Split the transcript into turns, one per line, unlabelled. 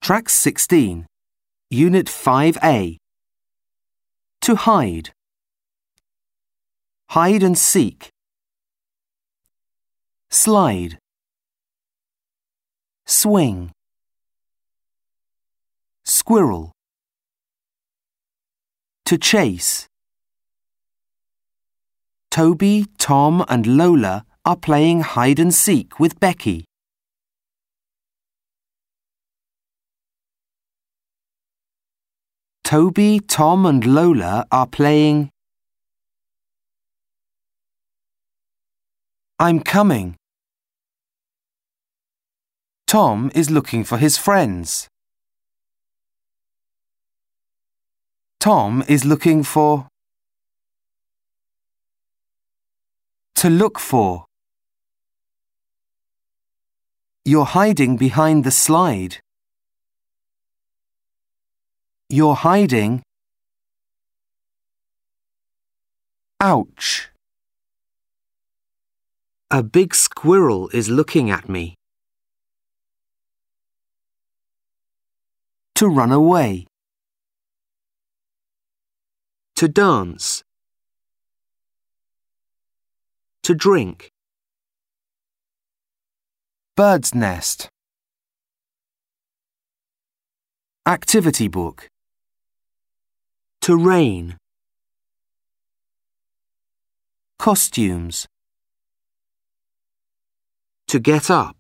Track 16, Unit 5A. To hide. Hide and seek. Slide. Swing. Squirrel. To chase. Toby, Tom and Lola are playing hide and seek with Becky. Toby, Tom and Lola are playing. I'm coming. Tom is looking for his friends. Tom is looking for. To look for. You're hiding behind the slide. You're hiding. Ouch. A big squirrel is looking at me. To run away. To dance. To drink. Bird's nest. Activity book. To rain. Costumes. To get up.